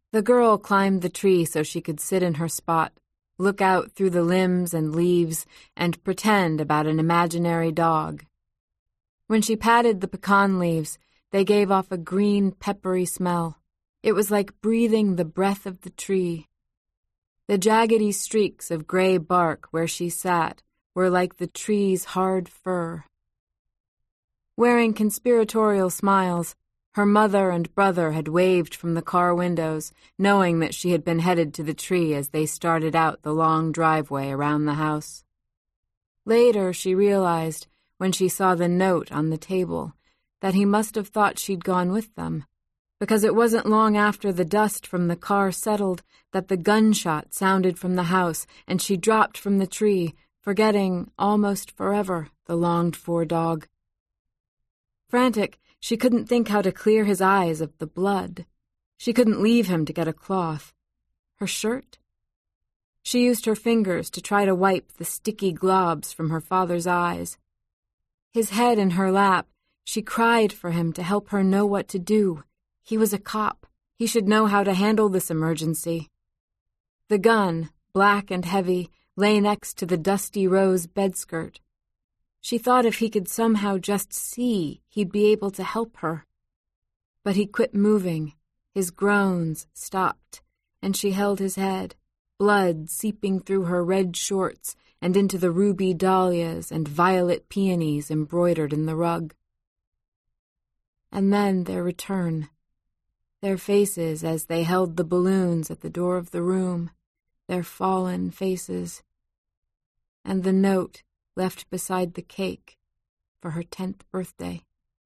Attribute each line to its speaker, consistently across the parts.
Speaker 1: The girl climbed the tree so she could sit in her spot, look out through the limbs and leaves, and pretend about an imaginary dog. When she patted the pecan leaves, they gave off a green, peppery smell. It was like breathing the breath of the tree. The jaggedy streaks of gray bark where she sat were like the tree's hard fur. Wearing conspiratorial smiles, her mother and brother had waved from the car windows, knowing that she had been headed to the tree as they started out the long driveway around the house. Later, she realized, when she saw the note on the table, that he must have thought she'd gone with them, because it wasn't long after the dust from the car settled that the gunshot sounded from the house, and she dropped from the tree, forgetting, almost forever, the longed-for dog. Frantic, she couldn't think how to clear his eyes of the blood. She couldn't leave him to get a cloth. Her shirt? She used her fingers to try to wipe the sticky globs from her father's eyes. His head in her lap, she cried for him to help her know what to do. He was a cop. He should know how to handle this emergency. The gun, black and heavy, lay next to the dusty rose bedskirt. She thought if he could somehow just see, he'd be able to help her. But he quit moving. His groans stopped, and she held his head, blood seeping through her red shorts and into the ruby dahlias and violet peonies embroidered in the rug. And then their return. Their faces as they held the balloons at the door of the room, their fallen faces. And the note left beside the cake for her 10th birthday.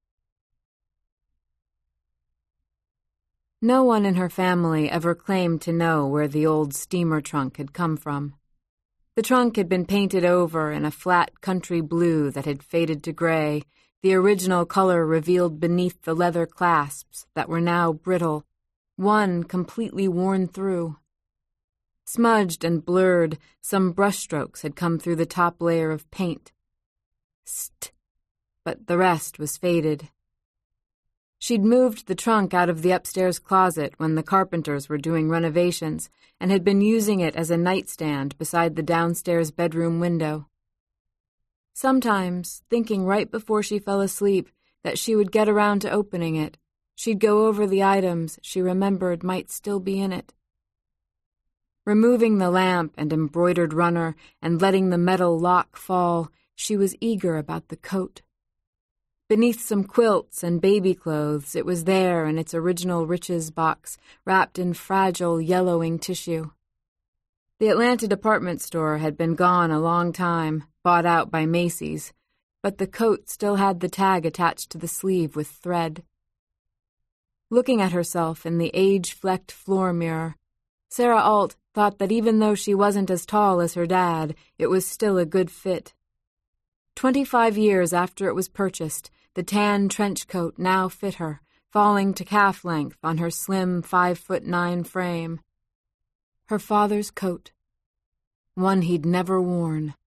Speaker 1: No one in her family ever claimed to know where the old steamer trunk had come from. The trunk had been painted over in a flat country blue that had faded to gray, the original color revealed beneath the leather clasps that were now brittle, one completely worn through. Smudged and blurred, some brushstrokes had come through the top layer of paint. St! But the rest was faded. She'd moved the trunk out of the upstairs closet when the carpenters were doing renovations and had been using it as a nightstand beside the downstairs bedroom window. Sometimes, thinking right before she fell asleep that she would get around to opening it, she'd go over the items she remembered might still be in it. Removing the lamp and embroidered runner and letting the metal lock fall, she was eager about the coat. Beneath some quilts and baby clothes, it was there in its original Riches box, wrapped in fragile, yellowing tissue. The Atlanta department store had been gone a long time, bought out by Macy's, but the coat still had the tag attached to the sleeve with thread. Looking at herself in the age-flecked floor mirror, Sarah Alt thought that even though she wasn't as tall as her dad, it was still a good fit. 25 years after it was purchased, the tan trench coat now fit her, falling to calf length on her slim 5'9" frame. Her father's coat. One he'd never worn.